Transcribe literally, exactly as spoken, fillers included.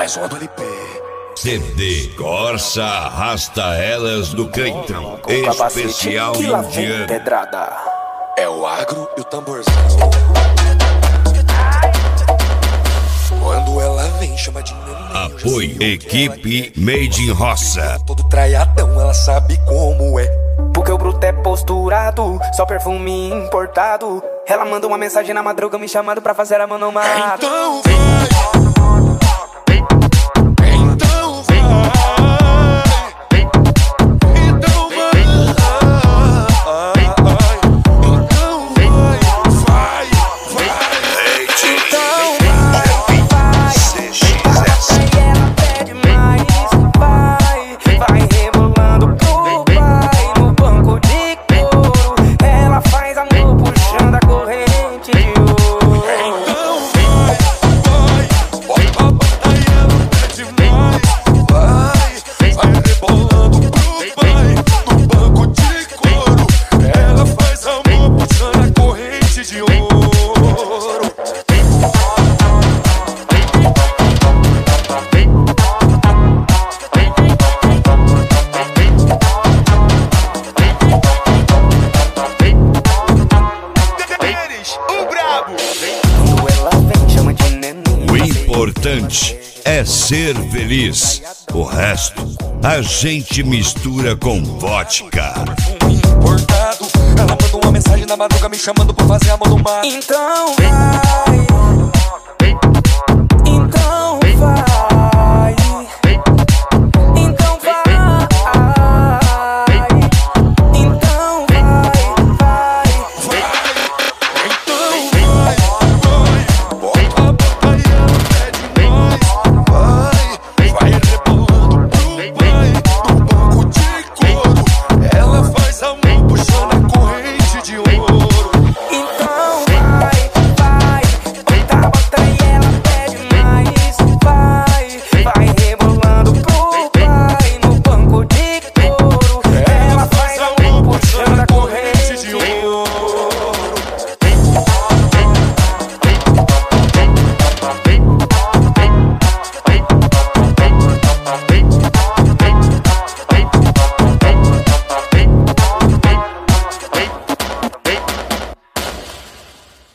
mais uma do L P. C D Corsa Arrasta Elas do Creitão. Com capacete Especial que lá vem indiano. pedrada. É o agro e o tamborzão. Quando ela vem, chama de neném. Apoio Equipe Made in Roça. Todo traiadão, ela sabe como é. Porque o bruto é posturado, só perfume importado. Ela manda uma mensagem na madruga me chamando pra fazer a mão mato. Então vai. Então vai. Então vai. Então vai. Vai, vai. Então vai, vai. E ela pede mais. Vai, vai rebolando pro pai no banco de couro. Ela faz amor puxando a corrente de ouro. Então vai, vai. Bota a bota e ela pede mais. Vai, vai rebolando pro pai no banco de couro. Ela faz amor puxando a corrente de ouro. O brabo. Quando ela vem, chama de neném. O importante é ser feliz. O resto a gente mistura com vodka. Perfume importado. Ela manda uma mensagem na madruga me chamando pra fazer amor no mar. Então vai.